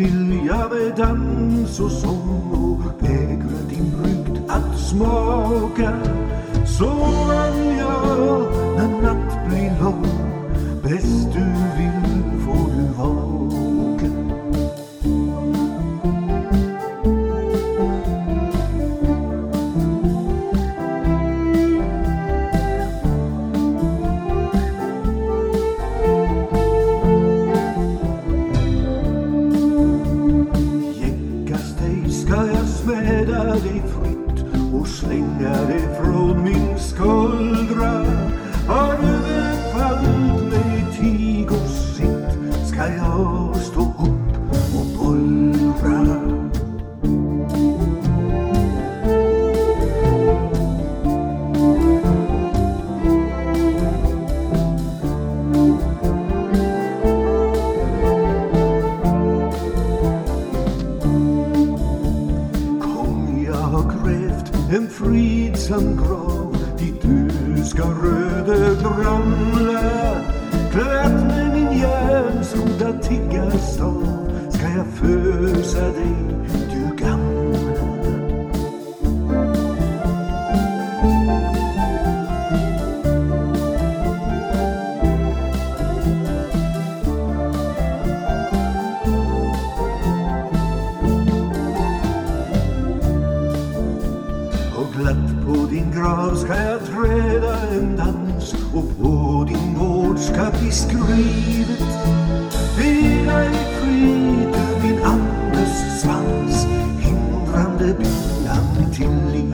vill jag med dans och sång och vägra din brygd att smaka. Sådan jag när natt blir lång, bäst du vill får du vaka. Ska jag smäda dig fritt och slänga dig från min skuldra? Har du befallt mig tig och sitt, ska jag stå upp och bullra? En fridsam grav dit du ska röde ramla. Klätt med min järnskodda tiggarstav ska jag fösa dig, du gamla. Glatt på din grav ska jag träda en dans och på din gård ska bli skrivet: Vila i frid, du min andes svans, hindrande bindan till livet.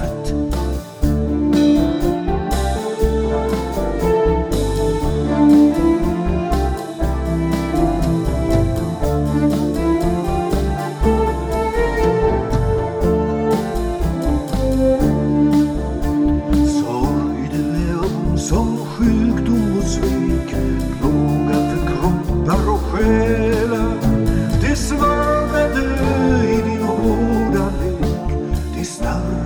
Som sjukdom och svek, plåga för kroppar och själar. Det svagade i din hårda lek, det snarare